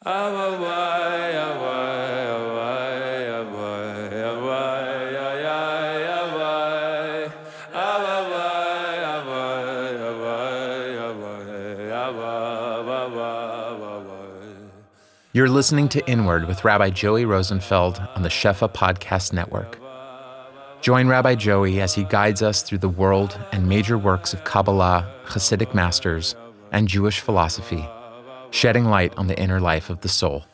You're listening to Inward with Rabbi Joey Rosenfeld on the Shefa Podcast Network. Join Rabbi Joey as he guides us through the world and major works of Kabbalah, Hasidic masters, and Jewish philosophy, shedding light on the inner life of the soul.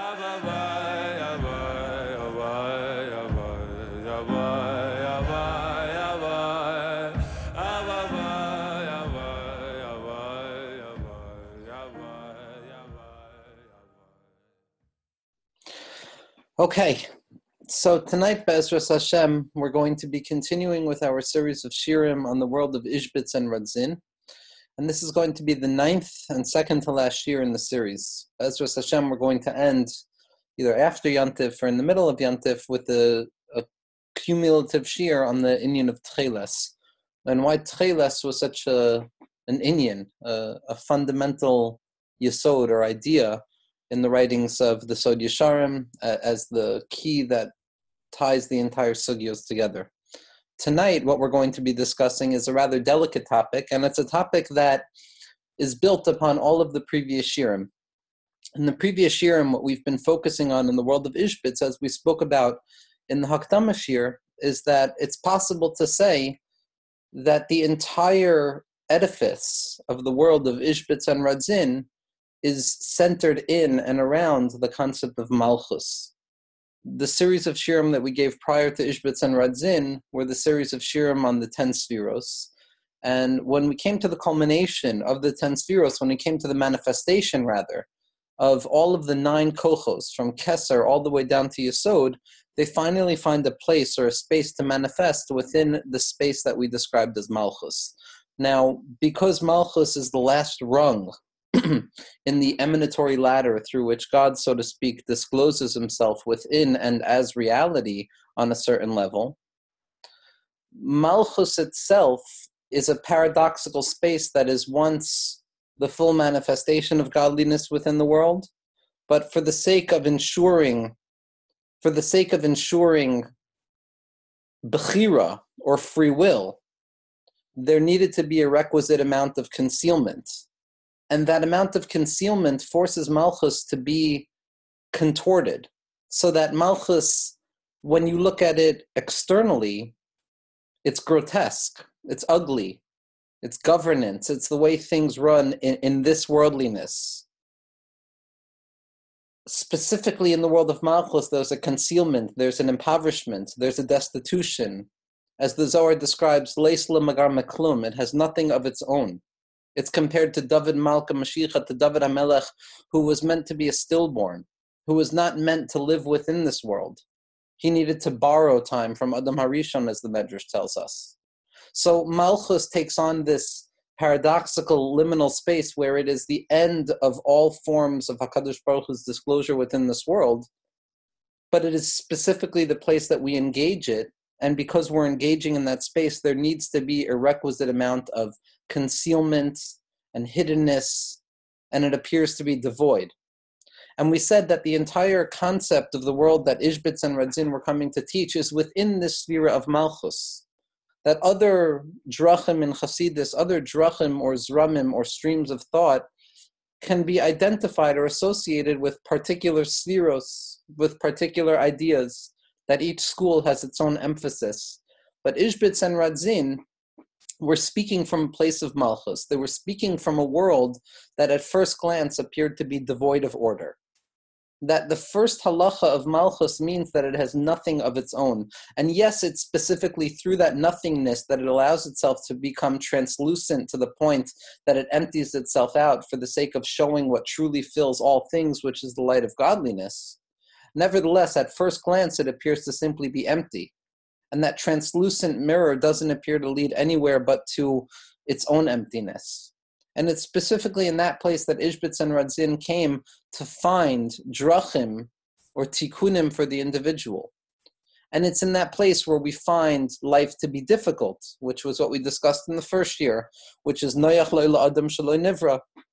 Okay, so tonight, Be'ezras Hashem, we're going to be continuing with our series of shirim on the world of Ishbitz and Radzin, and this is going to be the 9th and second to last year in the series. Be'ezras Hashem, we're going to end either after Yantif or in the middle of Yantif with a cumulative shir on the inyan of Tcheles, and why Tcheles was such an inyan, a fundamental yesod or idea in the writings of the Sod Yesharim as the key that ties the entire sugyos together. Tonight, what we're going to be discussing is a rather delicate topic, and it's a topic that is built upon all of the previous shirim. In the previous shirim, what we've been focusing on in the world of Ishbitz, as we spoke about in the Hakdama shir, is that it's possible to say that the entire edifice of the world of Ishbitz and Radzin is centered in and around the concept of Malchus. The series of shirim that we gave prior to Ishbitz and Radzin were the series of shirim on the 10 Sfiros. And when we came to the culmination of the 10 Sfiros, when we came to the manifestation, rather, of all of the 9 kochos, from Keser all the way down to Yesod, they finally find a place or a space to manifest within the space that we described as Malchus. Now, because Malchus is the last rung in the emanatory ladder through which God, so to speak, discloses himself within and as reality on a certain level, Malchus itself is a paradoxical space that is once the full manifestation of godliness within the world, but for the sake of ensuring bechira, or free will, there needed to be a requisite amount of concealment. And that amount of concealment forces Malchus to be contorted, so that Malchus, when you look at it externally, it's grotesque, it's ugly, it's governance, it's the way things run in this worldliness. Specifically in the world of Malchus, there's a concealment, there's an impoverishment, there's a destitution. As the Zohar describes, Leis Magar Meklum, it has nothing of its own. It's compared to David Malka Mashiach, to David HaMelech, who was meant to be a stillborn, who was not meant to live within this world. He needed to borrow time from Adam HaRishon, as the Medrash tells us. So Malchus takes on this paradoxical liminal space where it is the end of all forms of HaKadosh Baruch Hu's disclosure within this world, but it is specifically the place that we engage it, and because we're engaging in that space, there needs to be a requisite amount of concealment and hiddenness, and it appears to be devoid. And we said that the entire concept of the world that Ishbitz and Radzin were coming to teach is within this sphere of Malchus, that other drachim in Chasidus, other drachim or zramim or streams of thought can be identified or associated with particular spheros, with particular ideas, that each school has its own emphasis. But Ishbitz and Radzin were speaking from a place of Malchus. They were speaking from a world that at first glance appeared to be devoid of order. That the first halacha of Malchus means that it has nothing of its own. And yes, it's specifically through that nothingness that it allows itself to become translucent to the point that it empties itself out for the sake of showing what truly fills all things, which is the light of godliness. Nevertheless, at first glance, it appears to simply be empty. And that translucent mirror doesn't appear to lead anywhere but to its own emptiness. And it's specifically in that place that Ishbitz and Radzin came to find drachim, or tikkunim, for the individual. And it's in that place where we find life to be difficult, which was what we discussed in the first year, which is noyach lo adam shelo nivra,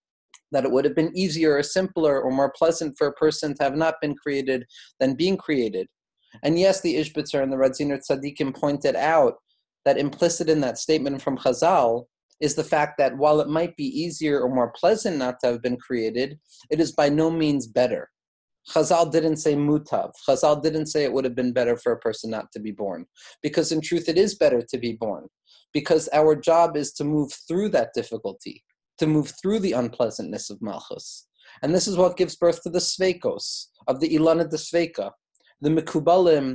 that it would have been easier or simpler or more pleasant for a person to have not been created than being created. And yes, the Ishbitzer and the Radziner Tzaddikim pointed out that implicit in that statement from Chazal is the fact that while it might be easier or more pleasant not to have been created, it is by no means better. Chazal didn't say mutav. Chazal didn't say it would have been better for a person not to be born. Because in truth, it is better to be born. Because our job is to move through that difficulty, to move through the unpleasantness of Malchus. And this is what gives birth to the Sveikos, of the Ilana de Sveika. The Mekubalim,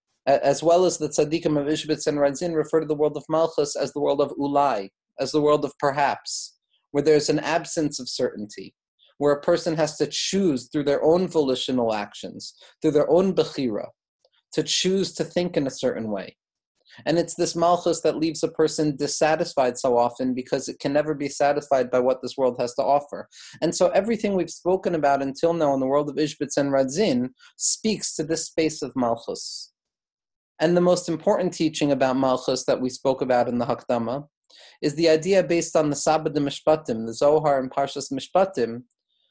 as well as the Tzaddikim of Ishbitz and Radzin, refer to the world of Malchus as the world of Ulai, as the world of perhaps, where there's an absence of certainty, where a person has to choose through their own volitional actions, through their own bechira, to choose to think in a certain way. And it's this Malchus that leaves a person dissatisfied so often because it can never be satisfied by what this world has to offer. And so everything we've spoken about until now in the world of Ishbitz and Radzin speaks to this space of Malchus. And the most important teaching about Malchus that we spoke about in the Hakdama is the idea based on the Sabbath Mishpatim, the Zohar and Parshas Mishpatim,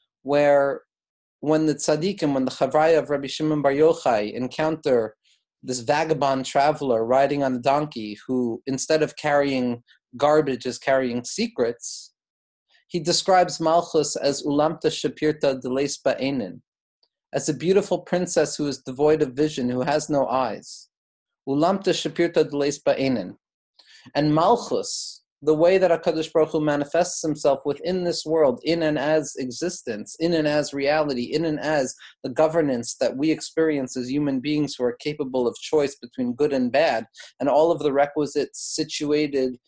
where when the tzaddikim, when the Chavraya of Rabbi Shimon Bar Yochai encounter this vagabond traveler riding on a donkey who, instead of carrying garbage, is carrying secrets, he describes Malchus as Ulamta Shapirta Deles Ba'enin, as a beautiful princess who is devoid of vision, who has no eyes. Ulamta Shapirta Deles Ba'enin. And Malchus, the way that HaKadosh Baruch Hu manifests himself within this world, in and as existence, in and as reality, in and as the governance that we experience as human beings who are capable of choice between good and bad, and all of the requisite situated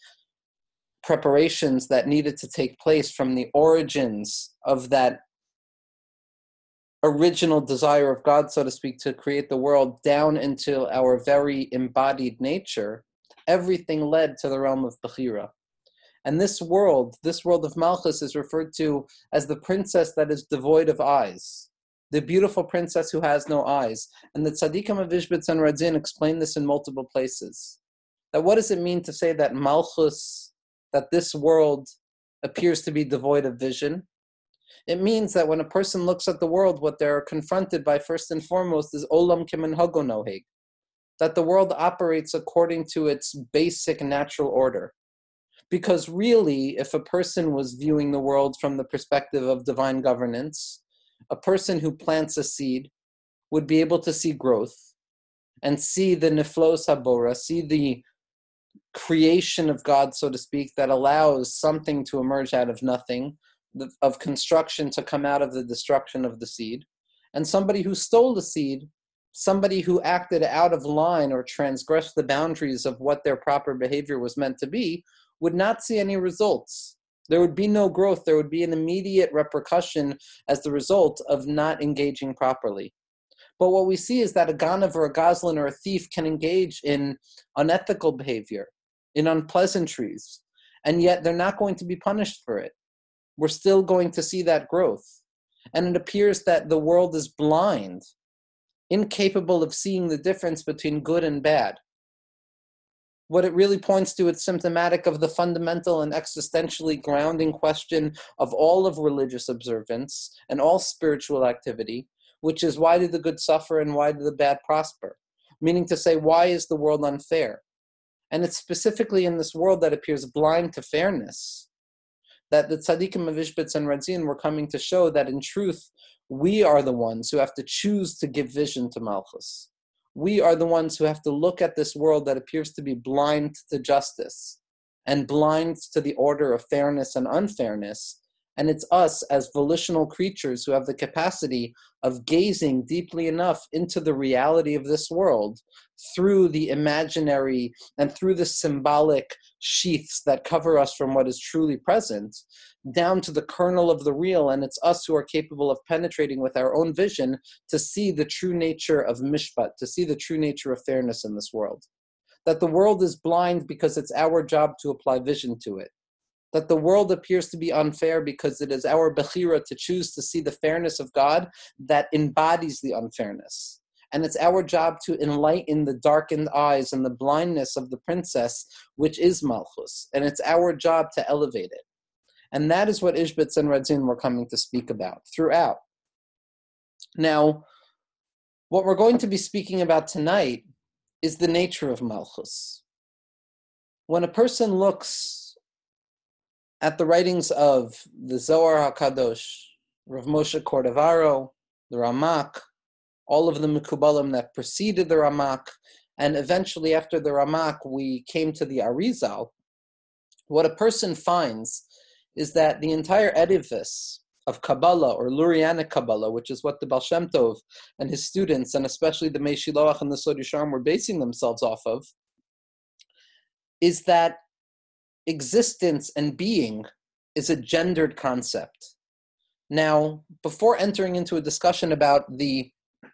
preparations that needed to take place from the origins of that original desire of God, so to speak, to create the world down into our very embodied nature, everything led to the realm of Bechira. And this world of Malchus, is referred to as the princess that is devoid of eyes, the beautiful princess who has no eyes. And the Tzaddikim of Ishbitz and Radzin explain this in multiple places. That what does it mean to say that Malchus, that this world appears to be devoid of vision? It means that when a person looks at the world, what they're confronted by first and foremost is Olam Kiminhago Noheg, that the world operates according to its basic natural order. Because really, if a person was viewing the world from the perspective of divine governance, a person who plants a seed would be able to see growth and see the niflos habora, see the creation of God, so to speak, that allows something to emerge out of nothing, of construction to come out of the destruction of the seed. And somebody who stole the seed, somebody who acted out of line or transgressed the boundaries of what their proper behavior was meant to be, would not see any results. There would be no growth. There would be an immediate repercussion as the result of not engaging properly. But what we see is that a ganav or a goslin or a thief can engage in unethical behavior, in unpleasantries, and yet they're not going to be punished for it. We're still going to see that growth. And it appears that the world is blind, incapable of seeing the difference between good and bad. What it really points to, it's symptomatic of the fundamental and existentially grounding question of all of religious observance and all spiritual activity, which is, why do the good suffer and why do the bad prosper? Meaning to say, why is the world unfair? And it's specifically in this world that appears blind to fairness that the tzaddikim of Ishbitz and Radzin were coming to show that in truth, we are the ones who have to choose to give vision to Malchus. We are the ones who have to look at this world that appears to be blind to justice and blind to the order of fairness and unfairness. And it's us as volitional creatures who have the capacity of gazing deeply enough into the reality of this world through the imaginary and through the symbolic sheaths that cover us from what is truly present, down to the kernel of the real. And it's us who are capable of penetrating with our own vision to see the true nature of mishpat, to see the true nature of fairness in this world. That the world is blind because it's our job to apply vision to it. That the world appears to be unfair because it is our bechira to choose to see the fairness of God that embodies the unfairness. And it's our job to enlighten the darkened eyes and the blindness of the princess, which is Malchus. And it's our job to elevate it. And that is what Ishbitz and Radzin were coming to speak about throughout. Now, what we're going to be speaking about tonight is the nature of Malchus. When a person looks at the writings of the Zohar HaKadosh, Rav Moshe Cordovaro, the Ramak, all of the Mekubalim that preceded the Ramak, and eventually after the Ramak we came to the Arizal, what a person finds is that the entire edifice of Kabbalah, or Lurianic Kabbalah, which is what the Baal Shem Tov and his students, and especially the Mei Shiloach and the Sod Yesharim, were basing themselves off of, is that existence and being is a gendered concept. Now, before entering into a discussion about the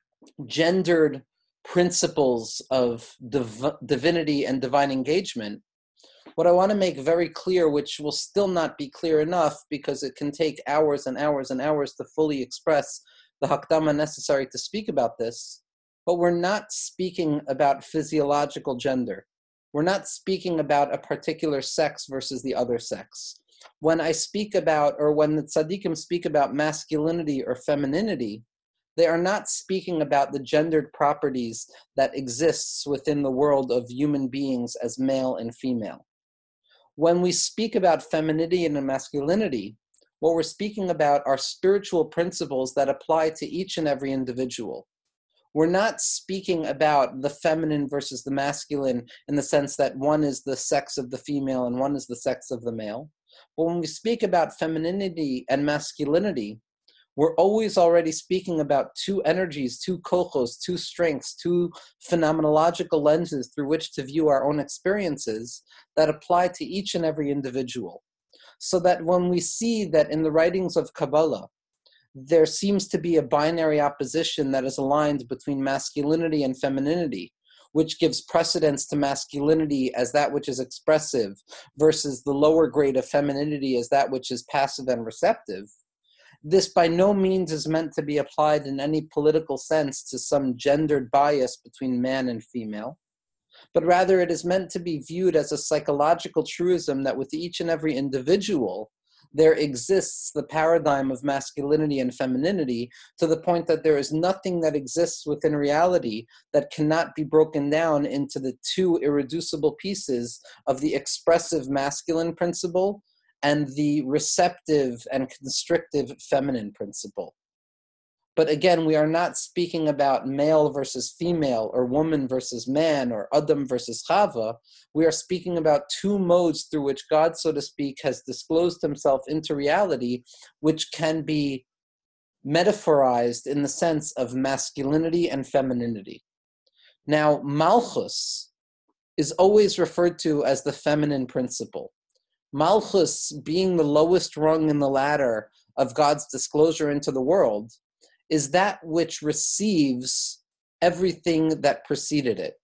gendered principles of divinity and divine engagement, what I want to make very clear, which will still not be clear enough because it can take hours and hours and hours to fully express the hakdama necessary to speak about this, but we're not speaking about physiological gender. We're not speaking about a particular sex versus the other sex. When I speak about, or when the tzaddikim speak about masculinity or femininity, they are not speaking about the gendered properties that exists within the world of human beings as male and female. When we speak about femininity and masculinity, what we're speaking about are spiritual principles that apply to each and every individual. We're not speaking about the feminine versus the masculine in the sense that one is the sex of the female and one is the sex of the male. But when we speak about femininity and masculinity, we're always already speaking about two energies, two kochos, two strengths, two phenomenological lenses through which to view our own experiences that apply to each and every individual. So that when we see that in the writings of Kabbalah, there seems to be a binary opposition that is aligned between masculinity and femininity, which gives precedence to masculinity as that which is expressive versus the lower grade of femininity as that which is passive and receptive. This by no means is meant to be applied in any political sense to some gendered bias between man and female, but rather it is meant to be viewed as a psychological truism that with each and every individual, there exists the paradigm of masculinity and femininity to the point that there is nothing that exists within reality that cannot be broken down into the two irreducible pieces of the expressive masculine principle and the receptive and constrictive feminine principle. But again, we are not speaking about male versus female or woman versus man or Adam versus Chava. We are speaking about two modes through which God, so to speak, has disclosed himself into reality, which can be metaphorized in the sense of masculinity and femininity. Now, Malchus is always referred to as the feminine principle. Malchus, being the lowest rung in the ladder of God's disclosure into the world, is that which receives everything that preceded it.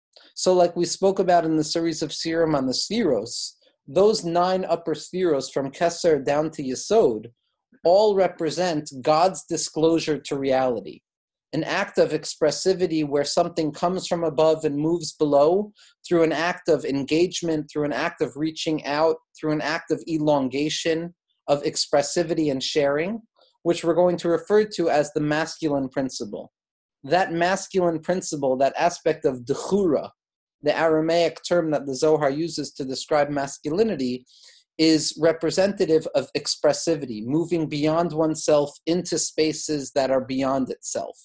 So like we spoke about in the series of Sirim on the Spheros, those 9 upper Spheros from Keser down to Yesod all represent God's disclosure to reality, an act of expressivity where something comes from above and moves below through an act of engagement, through an act of reaching out, through an act of elongation, of expressivity and sharing, which we're going to refer to as the masculine principle. That masculine principle, that aspect of dechura, the Aramaic term that the Zohar uses to describe masculinity, is representative of expressivity, moving beyond oneself into spaces that are beyond itself.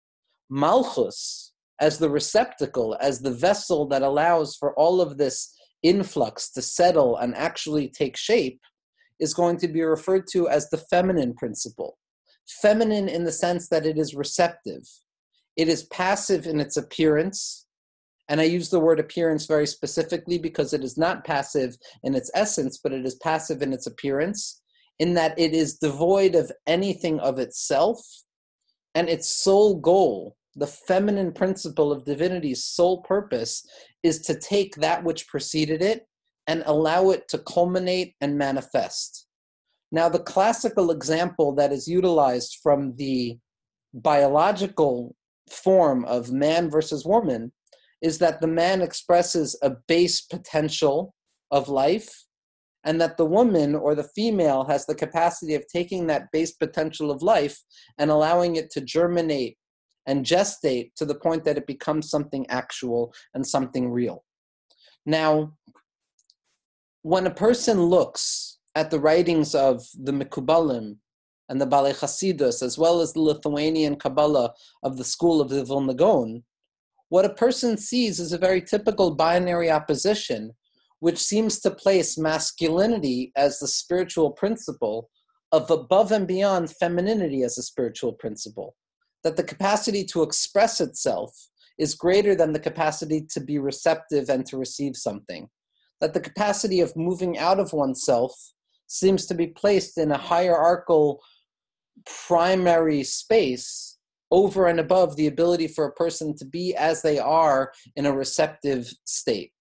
Malchus, as the receptacle, as the vessel that allows for all of this influx to settle and actually take shape, is going to be referred to as the feminine principle. Feminine in the sense that it is receptive. It is passive in its appearance, and I use the word appearance very specifically because it is not passive in its essence, but it is passive in its appearance, in that it is devoid of anything of itself, and its sole goal, the feminine principle of divinity's sole purpose, is to take that which preceded it and allow it to culminate and manifest. Now, the classical example that is utilized from the biological form of man versus woman is that the man expresses a base potential of life, and that the woman or the female has the capacity of taking that base potential of life and allowing it to germinate and gestate to the point that it becomes something actual and something real. Now, when a person looks at the writings of the Mekubalim and the Balei Chasidus, as well as the Lithuanian Kabbalah of the school of the Vilna Gaon, what a person sees is a very typical binary opposition, which seems to place masculinity as the spiritual principle of above and beyond femininity as a spiritual principle. That the capacity to express itself is greater than the capacity to be receptive and to receive something. That the capacity of moving out of oneself seems to be placed in a hierarchical primary space over and above the ability for a person to be as they are in a receptive state.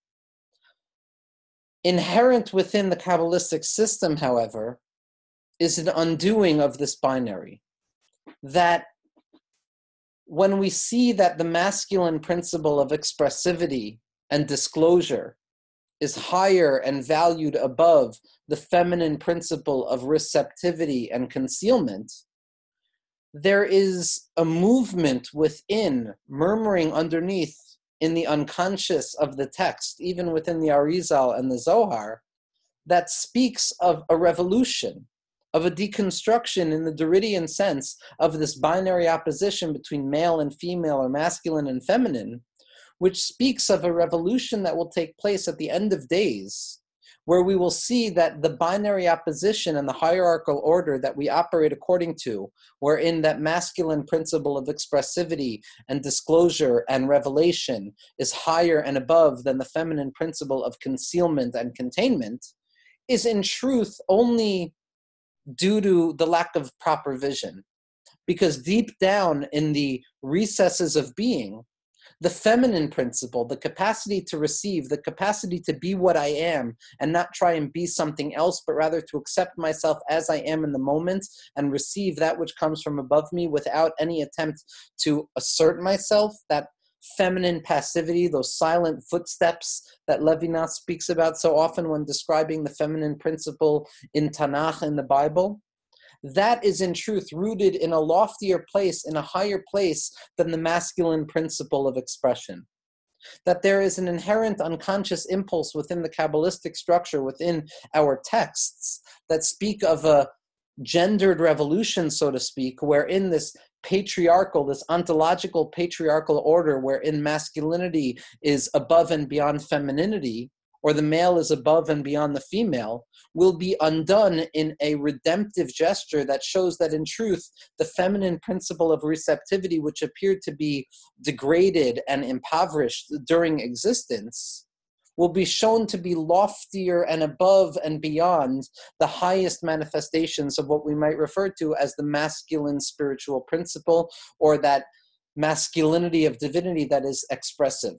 Inherent within the Kabbalistic system, however, is an undoing of this binary. That when we see that the masculine principle of expressivity and disclosure is higher and valued above the feminine principle of receptivity and concealment, there is a movement within, murmuring underneath in the unconscious of the text, even within the Arizal and the Zohar, that speaks of a revolution, of a deconstruction in the Derridian sense of this binary opposition between male and female or masculine and feminine, which speaks of a revolution that will take place at the end of days, where we will see that the binary opposition and the hierarchical order that we operate according to, wherein that masculine principle of expressivity and disclosure and revelation is higher and above than the feminine principle of concealment and containment, is in truth only due to the lack of proper vision. Because deep down in the recesses of being, the feminine principle, the capacity to receive, the capacity to be what I am and not try and be something else, but rather to accept myself as I am in the moment and receive that which comes from above me without any attempt to assert myself, that feminine passivity, those silent footsteps that Levinas speaks about so often when describing the feminine principle in Tanakh in the Bible. That is in truth rooted in a loftier place, in a higher place than the masculine principle of expression. That there is an inherent unconscious impulse within the Kabbalistic structure, within our texts, that speak of a gendered revolution, so to speak, wherein this patriarchal, this ontological patriarchal order, wherein masculinity is above and beyond femininity, or the male is above and beyond the female, will be undone in a redemptive gesture that shows that in truth, the feminine principle of receptivity, which appeared to be degraded and impoverished during existence, will be shown to be loftier and above and beyond the highest manifestations of what we might refer to as the masculine spiritual principle, or that masculinity of divinity that is expressive.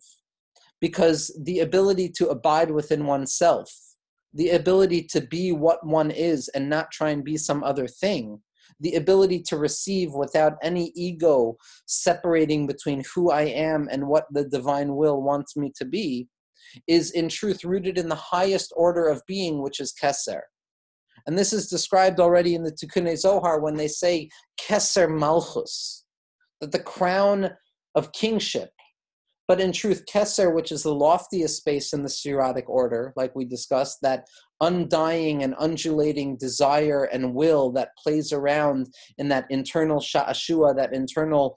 Because the ability to abide within oneself, the ability to be what one is and not try and be some other thing, the ability to receive without any ego separating between who I am and what the divine will wants me to be, is in truth rooted in the highest order of being, which is Keser. And this is described already in the Tikkunei Zohar when they say Keser Malchus, that the crown of kingship. But in truth, Keser, which is the loftiest space in the Sfirotic order, like we discussed, that undying and undulating desire and will that plays around in that internal sha'ashua, that internal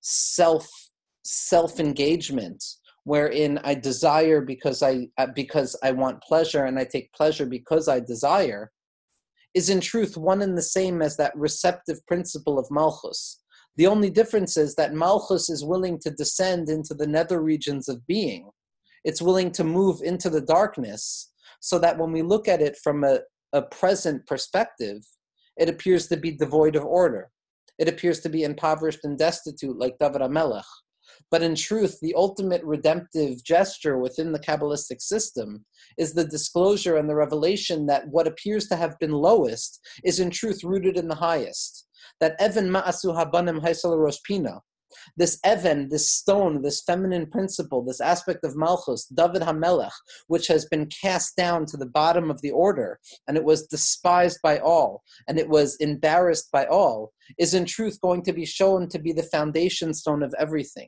self-engagement, wherein I desire because I want pleasure, and I take pleasure because I desire, is in truth one and the same as that receptive principle of Malchus. The only difference is that Malchus is willing to descend into the nether regions of being. It's willing to move into the darkness, so that when we look at it from a present perspective, it appears to be devoid of order. It appears to be impoverished and destitute like David HaMelech. But in truth, the ultimate redemptive gesture within the Kabbalistic system is the disclosure and the revelation that what appears to have been lowest is in truth rooted in the highest. That Even Ma'asu Habanim Haisel Rosh Pina, This Even, this stone, this feminine principle, this aspect of Malchus, David HaMelech, which has been cast down to the bottom of the order, and it was despised by all, and it was embarrassed by all, is in truth going to be shown to be the foundation stone of everything.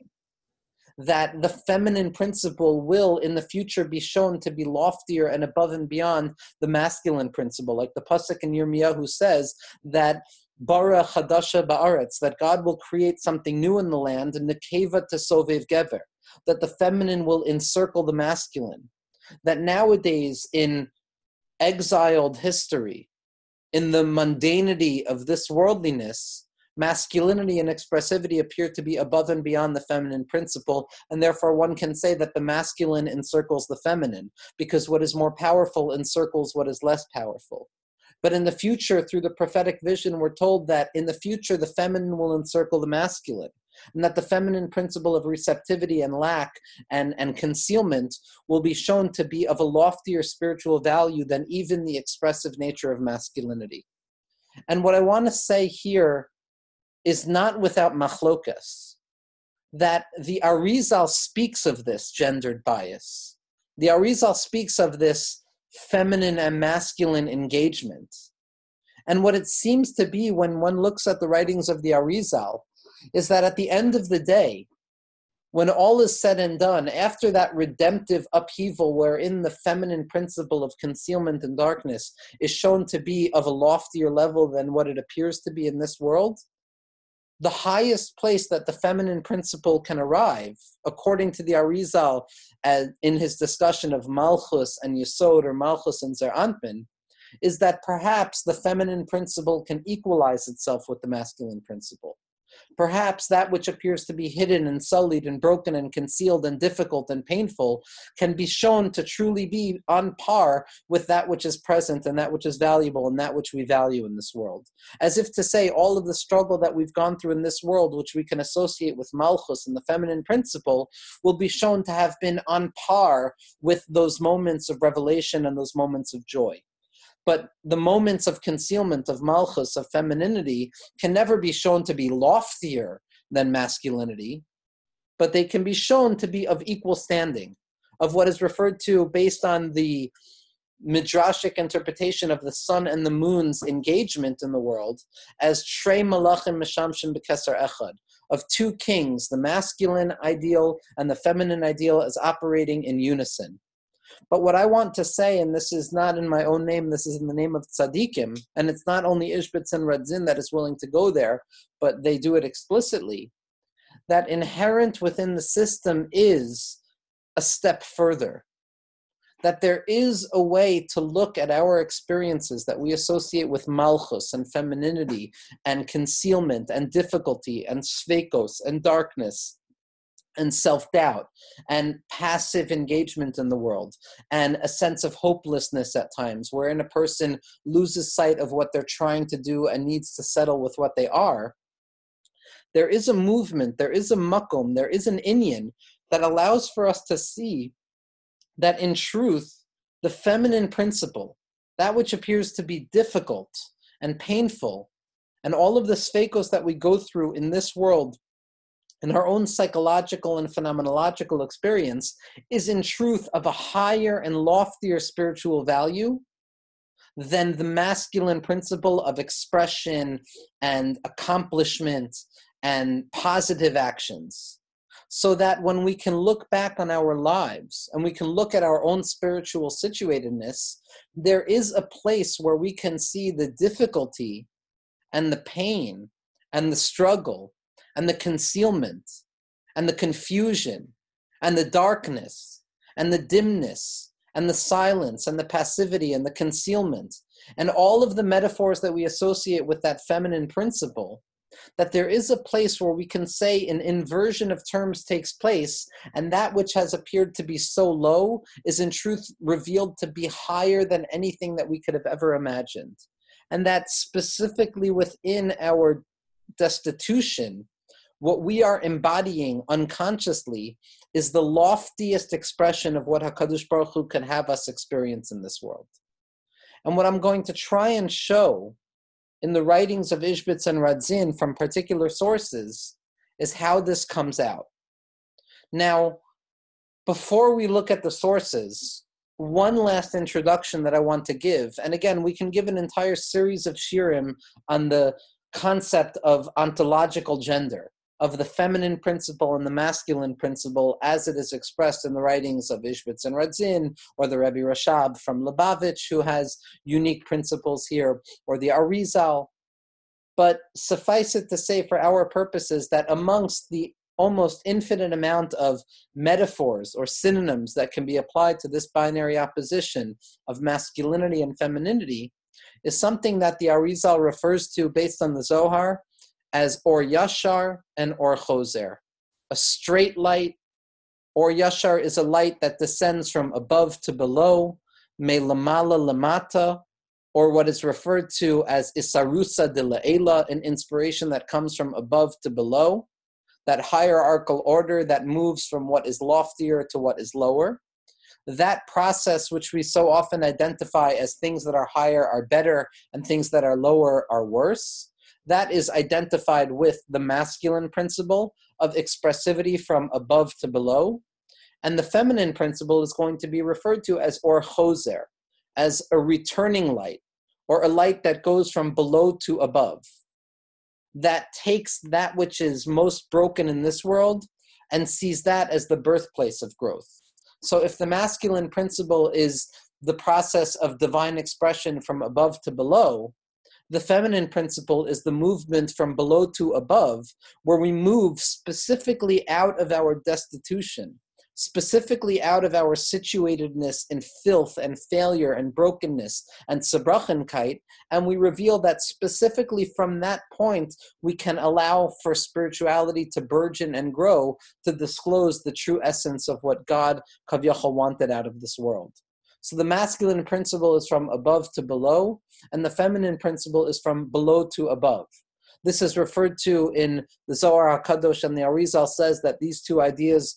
That the feminine principle will in the future be shown to be loftier and above and beyond the masculine principle. Like the Pasuk in Yirmiyahu says that Bara Chadasha Ba'aretz, that God will create something new in the land, and Nekeva Tesovev Gever, that the feminine will encircle the masculine. That nowadays in exiled history, in the mundanity of this worldliness, masculinity and expressivity appear to be above and beyond the feminine principle, and therefore one can say that the masculine encircles the feminine, because what is more powerful encircles what is less powerful. But in the future, through the prophetic vision, we're told that in the future the feminine will encircle the masculine, and that the feminine principle of receptivity and lack and concealment will be shown to be of a loftier spiritual value than even the expressive nature of masculinity. And what I want to say here is not without machlokas, that the Arizal speaks of this gendered bias. The Arizal speaks of this feminine and masculine engagement. And what it seems to be when one looks at the writings of the Arizal is that at the end of the day, when all is said and done, after that redemptive upheaval wherein the feminine principle of concealment and darkness is shown to be of a loftier level than what it appears to be in this world, the highest place that the feminine principle can arrive, according to the Arizal, as in his discussion of Malchus and Yesod, or Malchus and Zer Anpin, is that perhaps the feminine principle can equalize itself with the masculine principle. Perhaps that which appears to be hidden and sullied and broken and concealed and difficult and painful can be shown to truly be on par with that which is present and that which is valuable and that which we value in this world. As if to say all of the struggle that we've gone through in this world, which we can associate with Malchus and the feminine principle, will be shown to have been on par with those moments of revelation and those moments of joy. But the moments of concealment, of Malchus, of femininity, can never be shown to be loftier than masculinity, but they can be shown to be of equal standing, of what is referred to based on the midrashic interpretation of the sun and the moon's engagement in the world as Shrei Malachim Meshamshin B'Keser Echad, of two kings, the masculine ideal and the feminine ideal, as operating in unison. But what I want to say, and this is not in my own name, this is in the name of tzaddikim, and it's not only Ishbitz and Radzin that is willing to go there, but they do it explicitly, that inherent within the system is a step further. That there is a way to look at our experiences that we associate with malchus and femininity and concealment and difficulty and sveikos and darkness and self-doubt and passive engagement in the world and a sense of hopelessness at times wherein a person loses sight of what they're trying to do and needs to settle with what they are. There is a movement, there is a makom, there is an inyan that allows for us to see that in truth, the feminine principle, that which appears to be difficult and painful, and all of the sveikos that we go through in this world, in our own psychological and phenomenological experience, is in truth of a higher and loftier spiritual value than the masculine principle of expression and accomplishment and positive actions. So that when we can look back on our lives and we can look at our own spiritual situatedness, there is a place where we can see the difficulty and the pain and the struggle and the concealment and the confusion and the darkness and the dimness and the silence and the passivity and the concealment and all of the metaphors that we associate with that feminine principle, that there is a place where we can say an inversion of terms takes place, and that which has appeared to be so low is in truth revealed to be higher than anything that we could have ever imagined. And that specifically within our destitution, what we are embodying unconsciously is the loftiest expression of what HaKadosh Baruch Hu can have us experience in this world. And what I'm going to try and show in the writings of Ishbitz and Radzin from particular sources is how this comes out. Now, before we look at the sources, one last introduction that I want to give, and again, we can give an entire series of shirim on the concept of ontological gender, of the feminine principle and the masculine principle as it is expressed in the writings of Ishbitz and Radzin, or the Rebbe Rashab from Lubavitch, who has unique principles here, or the Arizal. But suffice it to say for our purposes that amongst the almost infinite amount of metaphors or synonyms that can be applied to this binary opposition of masculinity and femininity is something that the Arizal refers to based on the Zohar as Or Yashar and Or Choser. A straight light. Or Yashar is a light that descends from above to below, Me Lamala Lamata, or what is referred to as Isarusa de La'ela, an inspiration that comes from above to below, that hierarchical order that moves from what is loftier to what is lower. That process, which we so often identify as things that are higher are better and things that are lower are worse, that is identified with the masculine principle of expressivity from above to below. And the feminine principle is going to be referred to as Or Choser, as a returning light, or a light that goes from below to above, that takes that which is most broken in this world and sees that as the birthplace of growth. So if the masculine principle is the process of divine expression from above to below, the feminine principle is the movement from below to above, where we move specifically out of our destitution, specifically out of our situatedness in filth and failure and brokenness and sabrachenkeit, and we reveal that specifically from that point we can allow for spirituality to burgeon and grow, to disclose the true essence of what God Kavyachal wanted out of this world. So the masculine principle is from above to below, and the feminine principle is from below to above. This is referred to in the Zohar HaKadosh, and the Arizal says that these two ideas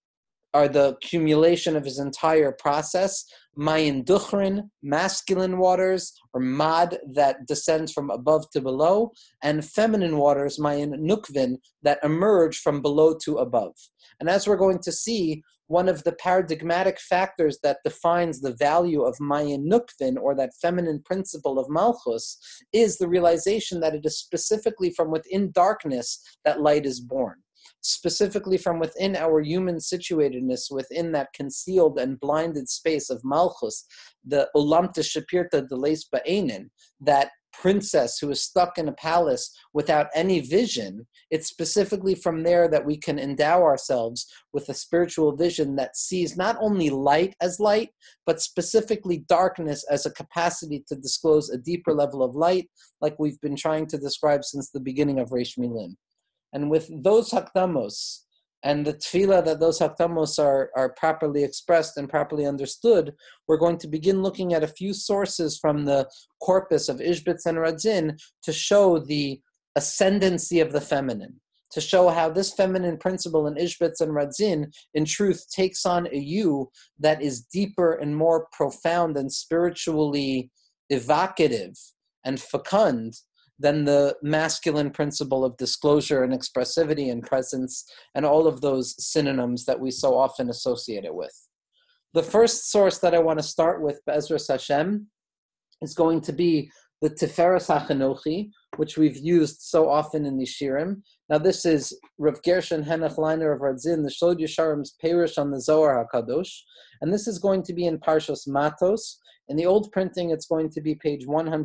are the accumulation of his entire process. Mayin Duchrin, masculine waters, or Mad, that descends from above to below, and feminine waters, Mayin Nukvin, that emerge from below to above. And as we're going to see, one of the paradigmatic factors that defines the value of Mayin Nukvin, or that feminine principle of Malchus, is the realization that it is specifically from within darkness that light is born. Specifically from within our human situatedness, within that concealed and blinded space of Malchus, the Olam Teshapirta Deleis Ba'enin, that princess who is stuck in a palace without any vision, it's specifically from there that we can endow ourselves with a spiritual vision that sees not only light as light, but specifically darkness as a capacity to disclose a deeper level of light, like we've been trying to describe since the beginning of Reish Milin. And with those hakdamos and the tefillah that those hakdamos are properly expressed and properly understood, we're going to begin looking at a few sources from the corpus of Ishbitz and Radzin to show the ascendancy of the feminine, to show how this feminine principle in Ishbitz and Radzin in truth takes on a you that is deeper and more profound and spiritually evocative and fecund than the masculine principle of disclosure and expressivity and presence and all of those synonyms that we so often associate it with. The first source that I want to start with, Be'ezras Hashem, is going to be the Tiferes HaChanochi, which we've used so often in the Shirim. Now this is Rav Gershon Henoch Leiner of Radzin, the Shod Yesharim's Perush on the Zohar HaKadosh, and this is going to be in Parshas Matos. In the old printing, it's going to be page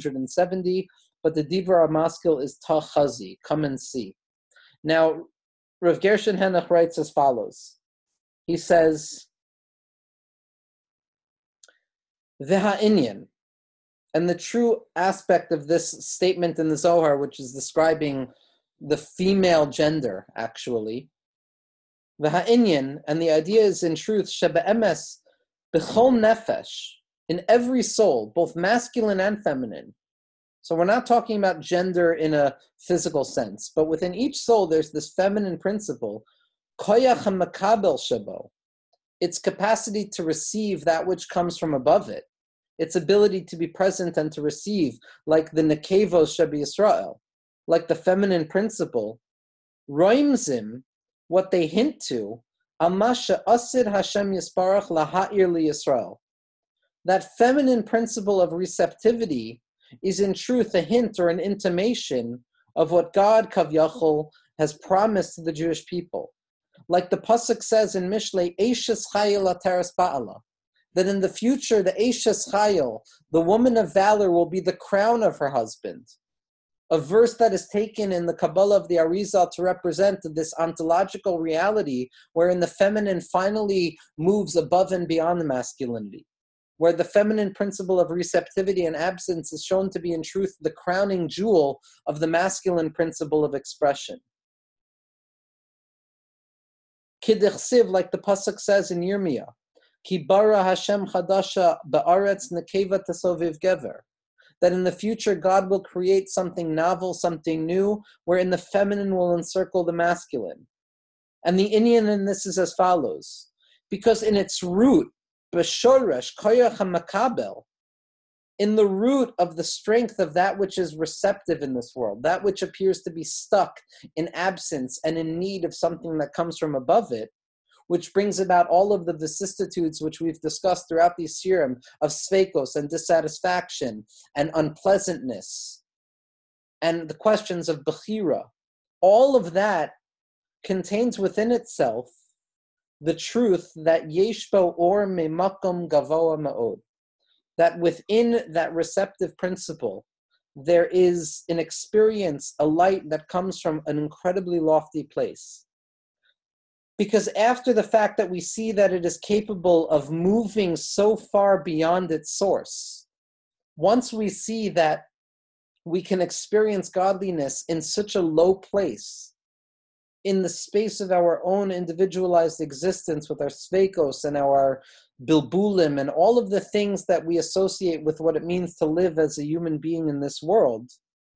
170, but the Dibra Maskil is Tachazi, come and see. Now, Rav Gershon Henoch writes as follows. He says, V'ha'inyan, and the true aspect of this statement in the Zohar, which is describing the female gender, actually, V'ha'inyan, and the idea is in truth, Shebe'emes, B'chol nefesh, in every soul, both masculine and feminine. So we're not talking about gender in a physical sense, but within each soul there's this feminine principle, koyach hamakabel shabo, its capacity to receive that which comes from above it, its ability to be present and to receive, like the nekevos shebi Yisrael, like the feminine principle Roimzim, what they hint to, Amasha Asid Hashem Yisparach Laha'ir Li Yisrael. That feminine principle of receptivity is in truth a hint or an intimation of what God, Kavyachol, has promised to the Jewish people. Like the Pasuk says in Mishlei, Eishes Chayil Ateres Ba'ala, that in the future, the Eishes Chayil, the woman of valor, will be the crown of her husband. A verse that is taken in the Kabbalah of the Arizal to represent this ontological reality wherein the feminine finally moves above and beyond the masculinity, where the feminine principle of receptivity and absence is shown to be in truth the crowning jewel of the masculine principle of expression. Kidechsiv, like the Pasuk says in Yirmiyah, Ki bara Hashem chadasha ba'aretz nekeva tasoviv gever, that in the future God will create something novel, something new, wherein the feminine will encircle the masculine. And the inyan in this is as follows, because in its root, b'shoresh koyach hamakabel, in the root of the strength of that which is receptive in this world, that which appears to be stuck in absence and in need of something that comes from above it, which brings about all of the vicissitudes which we've discussed throughout the Sirim of sveikos and dissatisfaction and unpleasantness and the questions of bechira. All of that contains within itself the truth that yesh bo or memakom gavoa ma'od, that within that receptive principle there is an experience, a light that comes from an incredibly lofty place. Because after the fact that we see that it is capable of moving so far beyond its source, once we see that we can experience godliness in such a low place, in the space of our own individualized existence with our sveikos and our bilbulim and all of the things that we associate with what it means to live as a human being in this world,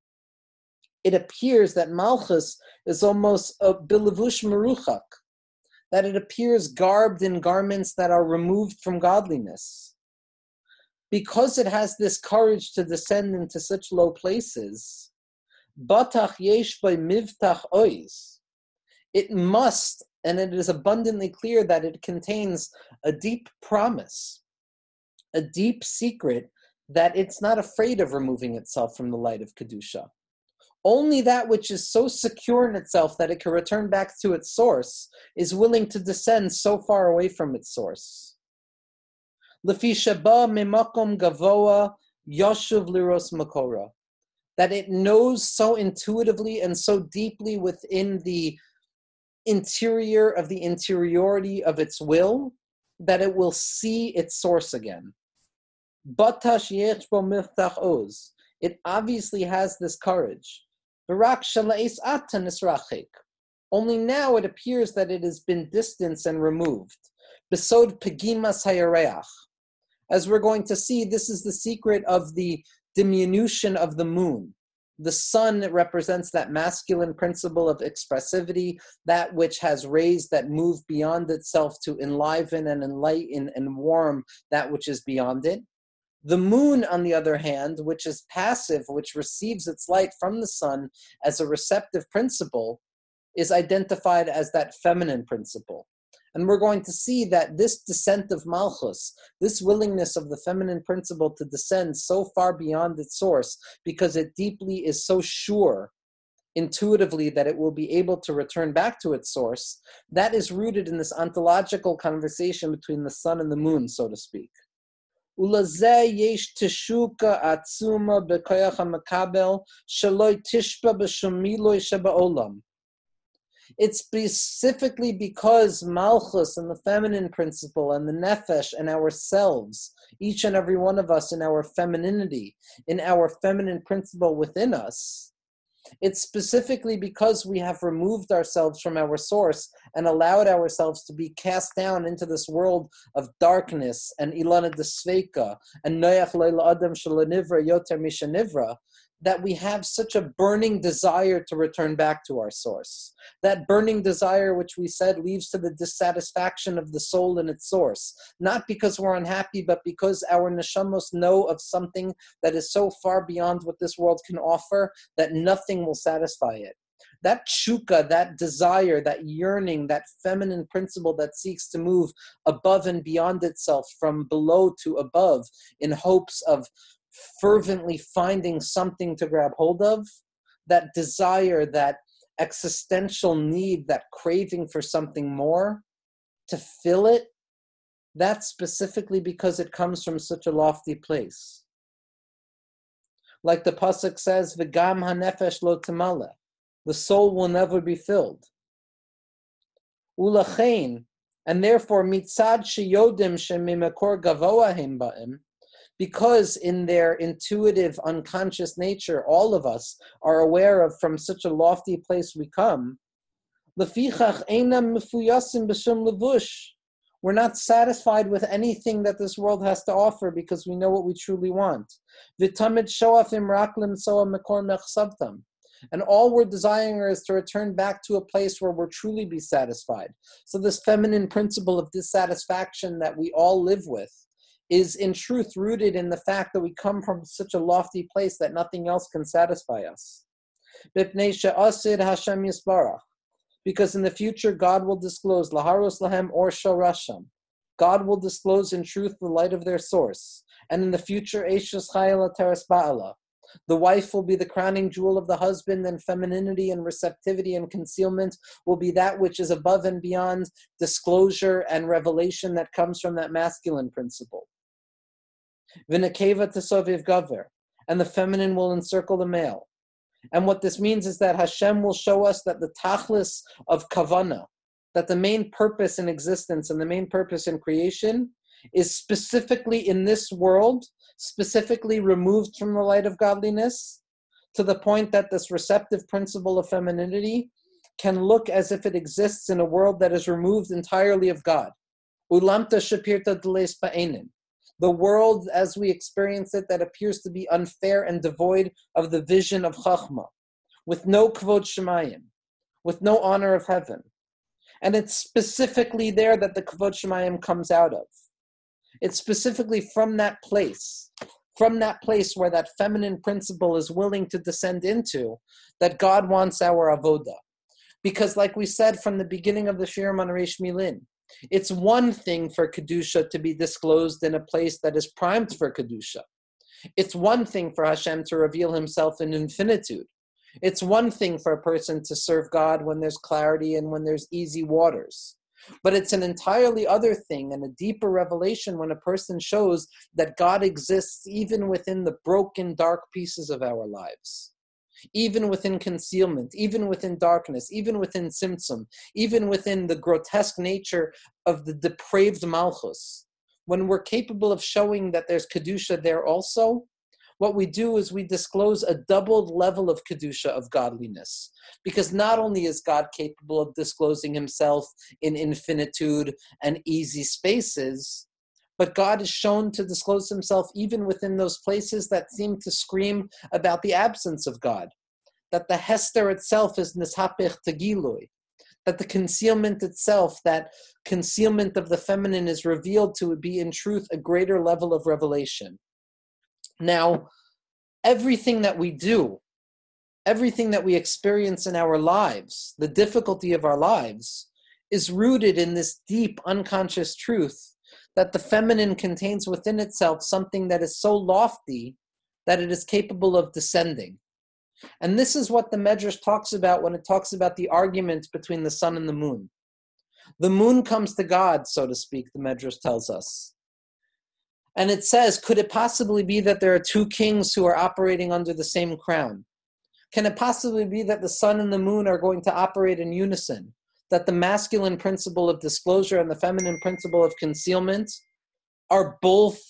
it appears that Malchus is almost a bilavush meruchak, that it appears garbed in garments that are removed from godliness. Because it has this courage to descend into such low places, batach yesh by mivtach ois, it must, and it is abundantly clear that it contains a deep promise, a deep secret that it's not afraid of removing itself from the light of Kedusha. Only that which is so secure in itself that it can return back to its source is willing to descend so far away from its source. Lefi sheba memakom gavoa yoshuv liros makora, that it knows so intuitively and so deeply within the interior of the interiority of its will that it will see its source again. Batash yechbo miftach oz, it obviously has this courage. Only now it appears that it has been distanced and removed. Besod pegimas hayareach. As we're going to see, this is the secret of the diminution of the moon. The sun represents that masculine principle of expressivity, that which has rays that move beyond itself to enliven and enlighten and warm that which is beyond it. The moon, on the other hand, which is passive, which receives its light from the sun as a receptive principle, is identified as that feminine principle. And we're going to see that this descent of Malchus, this willingness of the feminine principle to descend so far beyond its source, because it deeply is so sure intuitively that it will be able to return back to its source, that is rooted in this ontological conversation between the sun and the moon, so to speak. Ulazeh yesh teshuka atzuma bekoyach hamakabel shaloi tishpa b'shomiloi sheba'olam. It's specifically because Malchus and the feminine principle and the nefesh and ourselves, each and every one of us in our femininity, in our feminine principle within us, it's specifically because we have removed ourselves from our source and allowed ourselves to be cast down into this world of darkness and ilana desveika and noyach leila adam shalanivra yoter mishanivra, that we have such a burning desire to return back to our source. That burning desire, which we said leads to the dissatisfaction of the soul in its source, not because we're unhappy, but because our neshamos know of something that is so far beyond what this world can offer that nothing will satisfy it. that shuka, that desire, that yearning, that feminine principle that seeks to move above and beyond itself, from below to above, in hopes of fervently finding something to grab hold of, that desire, that existential need, that craving for something more, to fill it, that's specifically because it comes from such a lofty place. Like the pasuk says, "V'gam hanefesh lo temale," the soul will never be filled. Ulachein, and therefore mitzad sheyodim shemimekor gavoa hem ba'im, because in their intuitive, unconscious nature, all of us are aware of from such a lofty place we come. Lefichach einam mefuyasim b'shum levush. We're not satisfied with anything that this world has to offer because we know what we truly want. V'tamid shoafim raklim soa mekor mechsavtam. And all we're desiring is to return back to a place where we'll truly be satisfied. So this feminine principle of dissatisfaction that we all live with is in truth rooted in the fact that we come from such a lofty place that nothing else can satisfy us. Because in the future, God will disclose Laharos Lahem or Shorasham. God will disclose in truth the light of their source. And in the future, Eishes Chayla Teres Ba'ala. The wife will be the crowning jewel of the husband, and femininity and receptivity and concealment will be that which is above and beyond disclosure and revelation that comes from that masculine principle. V'nekeva tesoviv gaver. And the feminine will encircle the male. And what this means is that Hashem will show us that the tachlis of kavana, that the main purpose in existence and the main purpose in creation is specifically in this world, specifically removed from the light of godliness, to the point that this receptive principle of femininity can look as if it exists in a world that is removed entirely of God. Ulamta shapirta deles pa'enim. The world as we experience it that appears to be unfair and devoid of the vision of Chachma, with no kvod shemayim, with no honor of heaven. And it's specifically there that the kvod shemayim comes out of. It's specifically from that place where that feminine principle is willing to descend into, that God wants our avoda. Because like we said from the beginning of the Shir on Reish Milin, it's one thing for Kedusha to be disclosed in a place that is primed for Kedusha. It's one thing for Hashem to reveal himself in infinitude. It's one thing for a person to serve God when there's clarity and when there's easy waters. But it's an entirely other thing and a deeper revelation when a person shows that God exists even within the broken, dark pieces of our lives. Even within concealment, even within darkness, even within tzimtzum, even within the grotesque nature of the depraved malchus. When we're capable of showing that there's Kedusha there also, what we do is we disclose a doubled level of Kedusha, of godliness. Because not only is God capable of disclosing himself in infinitude and easy spaces, but God is shown to disclose himself even within those places that seem to scream about the absence of God. That the Hester itself is nishapech tegilui. That the concealment itself, that concealment of the feminine, is revealed to be in truth a greater level of revelation. Now, everything that we do, everything that we experience in our lives, the difficulty of our lives, is rooted in this deep unconscious truth that the feminine contains within itself something that is so lofty that it is capable of descending. And this is what the Medrash talks about when it talks about the argument between the sun and the moon. The moon comes to God, so to speak, the Medrash tells us. And it says, could it possibly be that there are two kings who are operating under the same crown? Can it possibly be that the sun and the moon are going to operate in unison? That the masculine principle of disclosure and the feminine principle of concealment are both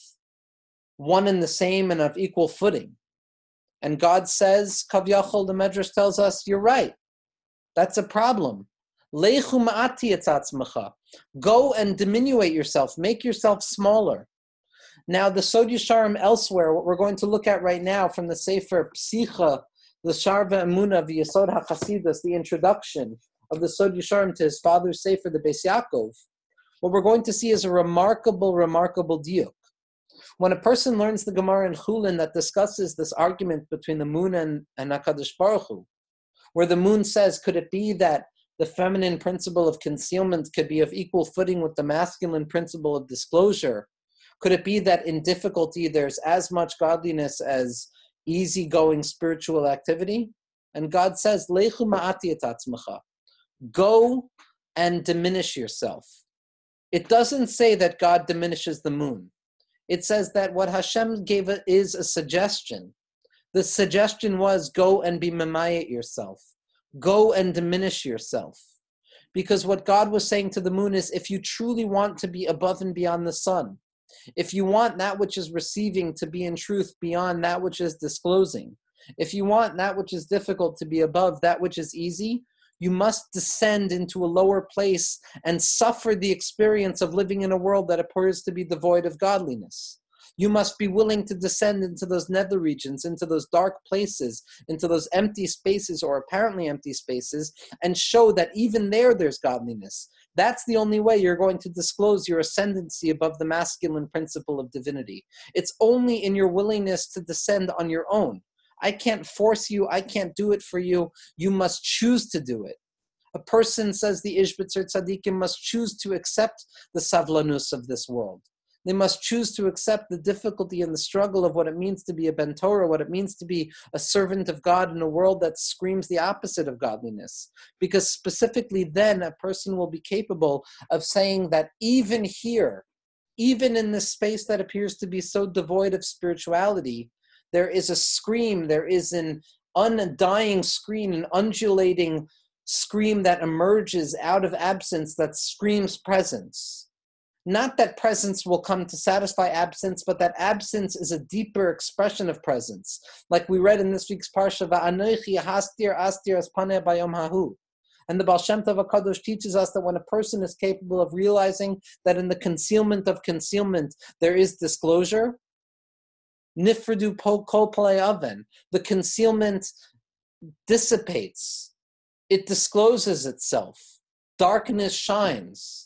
one and the same and of equal footing? And God says, Kavyachol, the Medrash tells us, you're right. That's a problem. Leichu ma'ati etzatzmecha. Go and diminuate yourself. Make yourself smaller. Now, the Sod Yesharim elsewhere, what we're going to look at right now from the Sefer Psicha, the Sharva Emunah, the Yesod HaChasidus, the introduction of the Sod Yesharim to his father's Sefer, the Beis Yaakov, what we're going to see is a remarkable, remarkable diuk. When a person learns the Gemara in Chulin that discusses this argument between the moon and HaKadosh Baruch Hu, where the moon says, could it be that the feminine principle of concealment could be of equal footing with the masculine principle of disclosure? Could it be that in difficulty there's as much godliness as easygoing spiritual activity? And God says, Lechu ma'ati et atzmacha. Go and diminish yourself. It doesn't say that God diminishes the moon. It says that what Hashem gave it is a suggestion. The suggestion was, go and be memayet yourself. Go and diminish yourself. Because what God was saying to the moon is, if you truly want to be above and beyond the sun, if you want that which is receiving to be in truth beyond that which is disclosing, if you want that which is difficult to be above that which is easy, you must descend into a lower place and suffer the experience of living in a world that appears to be devoid of godliness. You must be willing to descend into those nether regions, into those dark places, into those empty spaces or apparently empty spaces, and show that even there's godliness. That's the only way you're going to disclose your ascendancy above the masculine principle of divinity. It's only in your willingness to descend on your own. I can't force you. I can't do it for you. You must choose to do it. A person, says the Ishbitzer Tzadikim, must choose to accept the savlanus of this world. They must choose to accept the difficulty and the struggle of what it means to be a Ben Torah, what it means to be a servant of God in a world that screams the opposite of godliness. Because specifically then, a person will be capable of saying that even here, even in this space that appears to be so devoid of spirituality, there is a scream, there is an undying scream, an undulating scream that emerges out of absence that screams presence. Not that presence will come to satisfy absence, but that absence is a deeper expression of presence. Like we read in this week's Parsha, Va'anochi hastir astir as paneh bayom hahu. And the Baal Shem Tov HaKadosh teaches us that when a person is capable of realizing that in the concealment of concealment there is disclosure, nifredu kol palei aven, the concealment dissipates. It discloses itself. Darkness shines.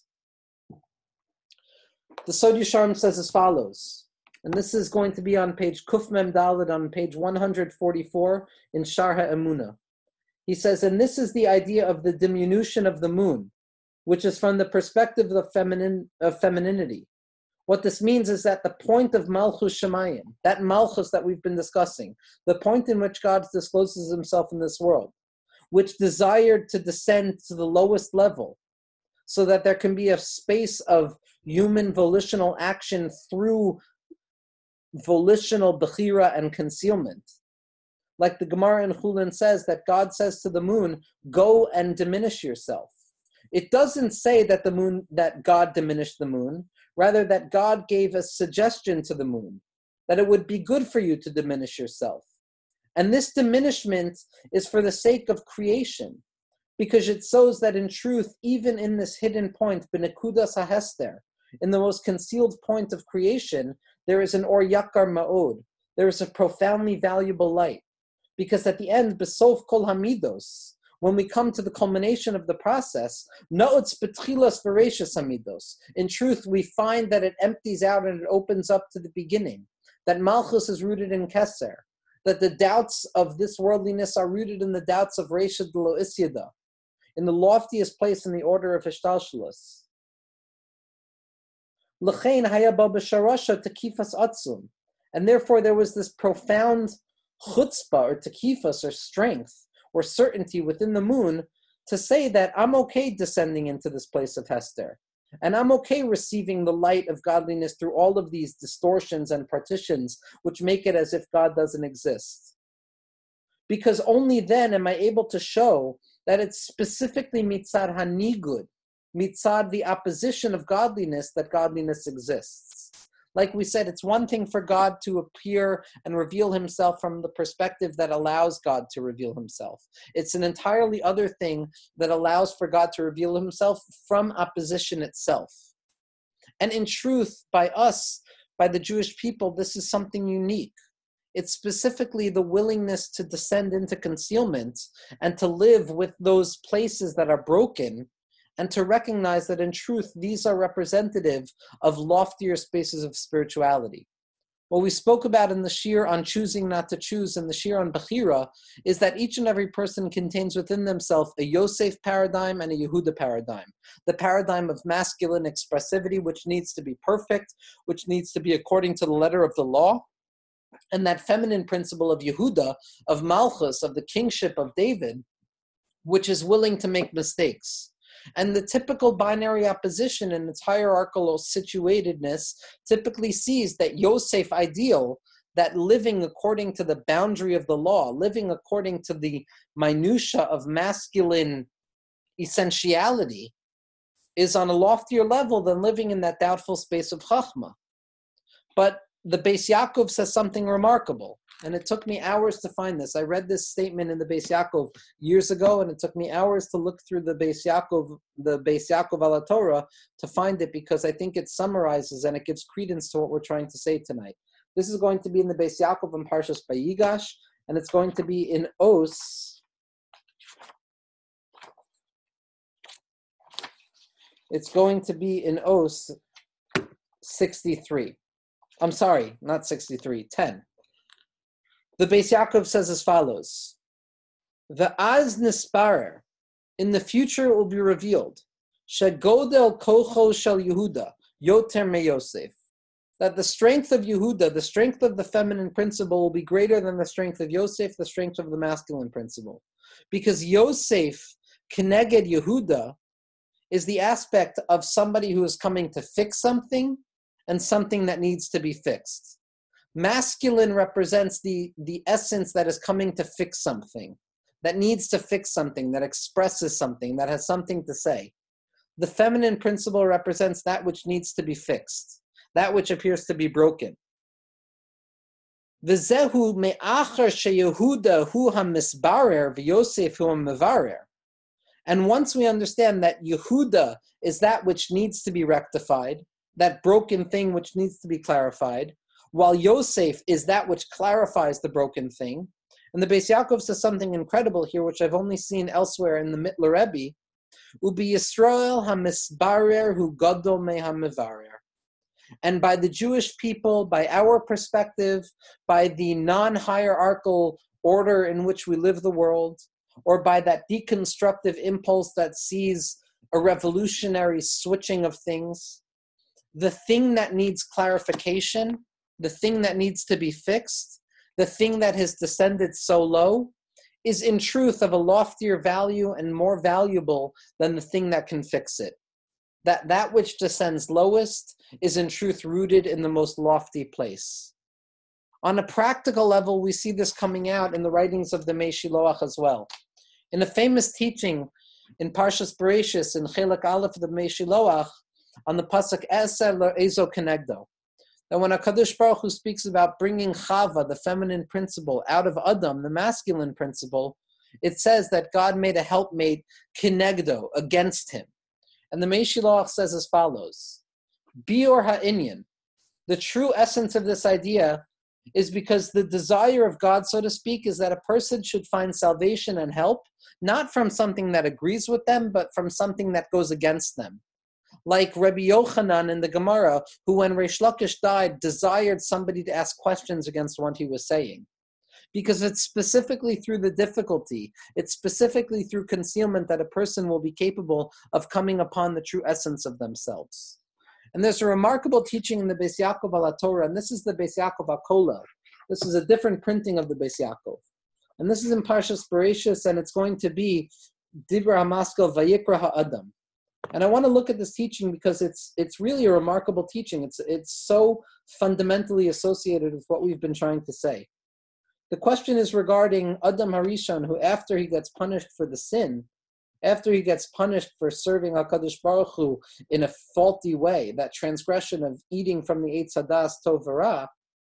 The Sod Yesharim says as follows, and this is going to be on page Kuf Mem Daled, on page 144 in Sharha Emunah. He says, and this is the idea of the diminution of the moon, which is from the perspective of femininity. What this means is that the point of Malchus Shemayim, that Malchus that we've been discussing, the point in which God discloses himself in this world, which desired to descend to the lowest level, so that there can be a space of human volitional action through volitional bechira and concealment. Like the Gemara in Chulin says, that God says to the moon, go and diminish yourself. It doesn't say that God diminished the moon, rather that God gave a suggestion to the moon, that it would be good for you to diminish yourself. And this diminishment is for the sake of creation, because it shows that in truth, even in this hidden point, b'nekudas hahester, in the most concealed point of creation, there is an or yakar ma'od, there is a profoundly valuable light. Because at the end, besof kol hamidos, when we come to the culmination of the process, na'otz betchilas v'reishas hamidos, in truth, we find that it empties out and it opens up to the beginning, that Malchus is rooted in Keser, that the doubts of this worldliness are rooted in the doubts of Reisha D'lo Isyada, in the loftiest place in the order of Hishtalshalos. L'chein haya ba b'sharasha tekifas atzum, and therefore there was this profound chutzpah or tekifas or strength or certainty within the moon to say that I'm okay descending into this place of Hester, and I'm okay receiving the light of godliness through all of these distortions and partitions which make it as if God doesn't exist. Because only then am I able to show that it's specifically mitzad hanigud, mitzad the opposition of godliness, that godliness exists. Like we said, it's one thing for God to appear and reveal himself from the perspective that allows God to reveal himself. It's an entirely other thing that allows for God to reveal himself from opposition itself. And in truth, by us, by the Jewish people, this is something unique. It's specifically the willingness to descend into concealment and to live with those places that are broken, and to recognize that in truth, these are representative of loftier spaces of spirituality. What we spoke about in the shir on choosing not to choose and the shir on Bechira is that each and every person contains within themselves a Yosef paradigm and a Yehuda paradigm. The paradigm of masculine expressivity, which needs to be perfect, which needs to be according to the letter of the law, and that feminine principle of Yehuda, of Malchus, of the kingship of David, which is willing to make mistakes. And the typical binary opposition in its hierarchical situatedness typically sees that Yosef ideal, that living according to the boundary of the law, living according to the minutia of masculine essentiality, is on a loftier level than living in that doubtful space of Chachma. But the Beis Yaakov says something remarkable, and it took me hours to find this. I read this statement in the Beis Yaakov years ago, and it took me hours to look through the Beis Yaakov ala Torah to find it, because I think it summarizes and it gives credence to what we're trying to say tonight. This is going to be in the Beis Yaakov and Parshas Vayigash, and it's going to be in Os. It's going to be in Os 63. I'm sorry, not 63, 10. The Beis Yaakov says as follows: Ve'az nisparer, in the future it will be revealed, shegodel kocho shel Yehuda, yoter me Yosef, that the strength of Yehuda, the strength of the feminine principle, will be greater than the strength of Yosef, the strength of the masculine principle. Because Yosef, keneged Yehuda, is the aspect of somebody who is coming to fix something and something that needs to be fixed. Masculine represents the essence that is coming to fix something, that needs to fix something, that expresses something, that has something to say. The feminine principle represents that which needs to be fixed, that which appears to be broken. V'zehu me'achar sheYehuda hu ha'misbarer v'Yosef hu ha'mevarer. And once we understand that Yehuda is that which needs to be rectified, that broken thing which needs to be clarified, while Yosef is that which clarifies the broken thing. And the Beis Yaakov says something incredible here, which I've only seen elsewhere in the Mittler Rebbe, Ubi Yisrael ha-misbarer hu gadol me ha-mevarer. And by the Jewish people, by our perspective, by the non-hierarchical order in which we live the world, or by that deconstructive impulse that sees a revolutionary switching of things, the thing that needs clarification, the thing that needs to be fixed, the thing that has descended so low, is in truth of a loftier value and more valuable than the thing that can fix it. That which descends lowest is in truth rooted in the most lofty place. On a practical level, we see this coming out in the writings of the Mei Shiloach as well. In a famous teaching in Parshas Bereshis, in Chelek Aleph of the Mei Shiloach, on the pasuk Eser Ezo Kenegdo, that when HaKadosh Baruch Hu speaks about bringing Chava, the feminine principle, out of Adam, the masculine principle, it says that God made a helpmate Kenegdo, against him. And the Mei Shiloach says as follows: Biur ha'inyan, the true essence of this idea is because the desire of God, so to speak, is that a person should find salvation and help, not from something that agrees with them, but from something that goes against them. Like Rabbi Yochanan in the Gemara, who when Reish Lakish died, desired somebody to ask questions against what he was saying. Because it's specifically through the difficulty, it's specifically through concealment that a person will be capable of coming upon the true essence of themselves. And there's a remarkable teaching in the Beis Yaakov ala Torah, and this is the Beis Yaakov HaKola. This is a different printing of the Beis Yaakov. And this is in Parshas Bereshis, and it's going to be Dibra HaMaskel Vayikra HaAdam. And I want to look at this teaching because it's really a remarkable teaching. It's so fundamentally associated with what we've been trying to say. The question is regarding Adam Harishon, who after he gets punished for the sin, after he gets punished for serving HaKadosh Baruch Hu in a faulty way, that transgression of eating from the Eitz Hadas Tov V'Ra,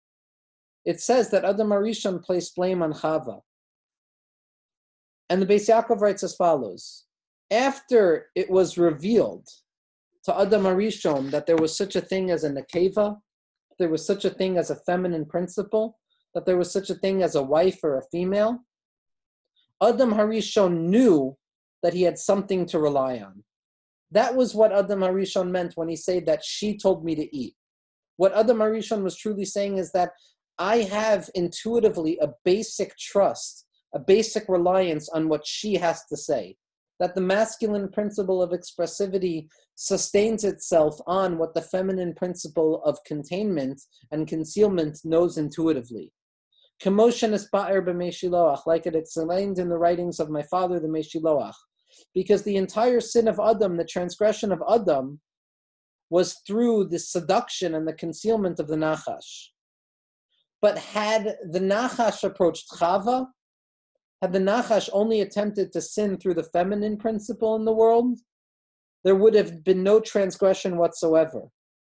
it says that Adam Harishon placed blame on Chava. And the Beis Yaakov writes as follows: after it was revealed to Adam Harishon that there was such a thing as a nekeva, there was such a thing as a feminine principle, that there was such a thing as a wife or a female, Adam Harishon knew that he had something to rely on. That was what Adam Harishon meant when he said that she told me to eat. What Adam HaRishon was truly saying is that I have intuitively a basic trust, a basic reliance on what she has to say. That the masculine principle of expressivity sustains itself on what the feminine principle of containment and concealment knows intuitively. Commotion is ba'er b'Meshiloach, like it explained in the writings of my father, the Meshiloach. Because the entire sin of Adam, the transgression of Adam, was through the seduction and the concealment of the Nachash. But had the Nachash approached Chava, had the Nachash only attempted to sin through the feminine principle in the world, there would have been no transgression whatsoever.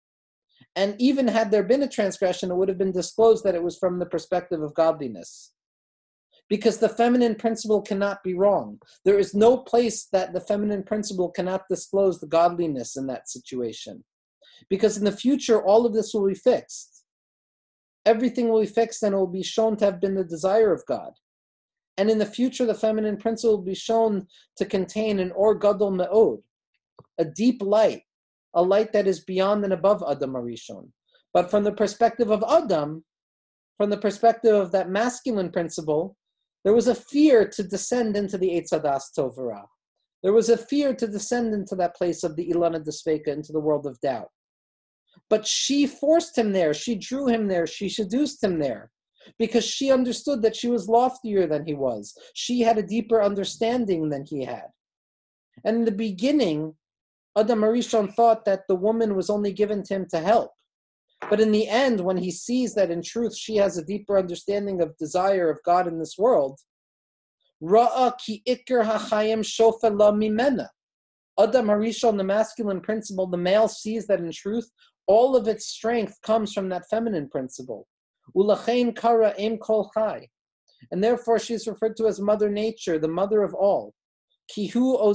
And even had there been a transgression, it would have been disclosed that it was from the perspective of godliness. Because the feminine principle cannot be wrong. There is no place that the feminine principle cannot disclose the godliness in that situation. Because in the future, all of this will be fixed. Everything will be fixed and it will be shown to have been the desire of God. And in the future, the feminine principle will be shown to contain an Or Gadol Me'od, a deep light, a light that is beyond and above Adam HaRishon. But from the perspective of Adam, from the perspective of that masculine principle, there was a fear to descend into the Eitz Hadas Tov V'Ra. There was a fear to descend into that place of the Ilana Desveka, into the world of doubt. But she forced him there, she drew him there, she seduced him there, because she understood that she was loftier than he was. She had a deeper understanding than he had. And in the beginning, Adam HaRishon thought that the woman was only given to him to help. But in the end, when he sees that in truth she has a deeper understanding of desire of God in this world, Ra'a ki ikar hachayim shofel la mimena. Adam HaRishon, the masculine principle, the male sees that in truth all of its strength comes from that feminine principle. Ulachein kara em kol chai. And therefore she is referred to as Mother Nature, the mother of all. Because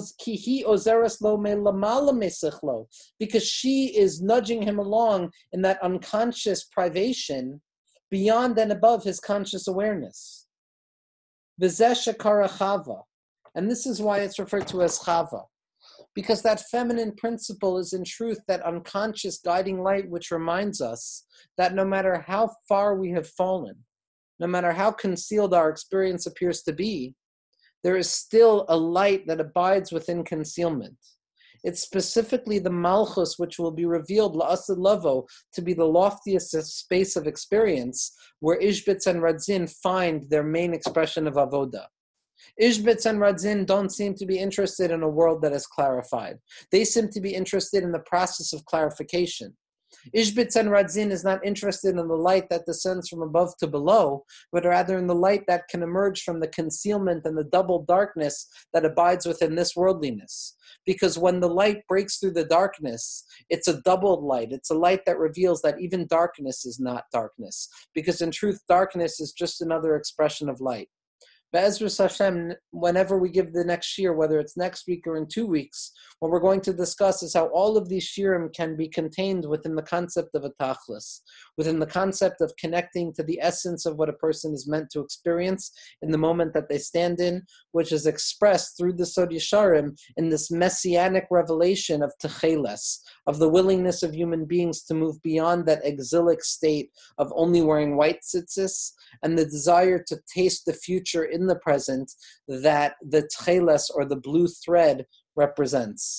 she is nudging him along in that unconscious privation beyond and above his conscious awareness. V'zeh shekara Chava. And this is why it's referred to as Chava. Because that feminine principle is in truth that unconscious guiding light which reminds us that no matter how far we have fallen, no matter how concealed our experience appears to be, there is still a light that abides within concealment. It's specifically the Malchus which will be revealed La'asad Lavo to be the loftiest space of experience where Ishbitz and Radzin find their main expression of Avoda. Ishbitz and Radzin don't seem to be interested in a world that is clarified. They seem to be interested in the process of clarification. Ishbitz and Radzin is not interested in the light that descends from above to below, but rather in the light that can emerge from the concealment and the double darkness that abides within this worldliness. Because when the light breaks through the darkness, it's a doubled light. It's a light that reveals that even darkness is not darkness. Because in truth, darkness is just another expression of light. Be'ezras Hashem, whenever we give the next shir, whether it's next week or in 2 weeks, what we're going to discuss is how all of these shirim can be contained within the concept of a tachlis, within the concept of connecting to the essence of what a person is meant to experience in the moment that they stand in, which is expressed through the Sod Yesharim in this messianic revelation of techeles, of the willingness of human beings to move beyond that exilic state of only wearing white tzitzis, and the desire to taste the future in the present that the tcheles or the blue thread represents.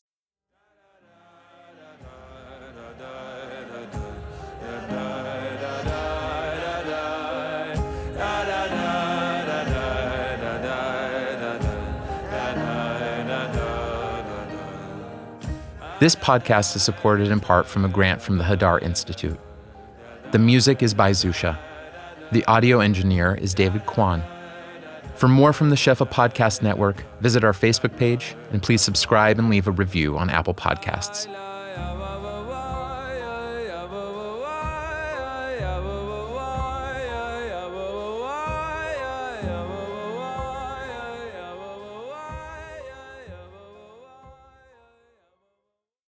This podcast is supported in part from a grant from the Hadar Institute. The music is by Zusha. The audio engineer is David Kwan. For more from the Shefa Podcast Network, visit our Facebook page and please subscribe and leave a review on Apple Podcasts.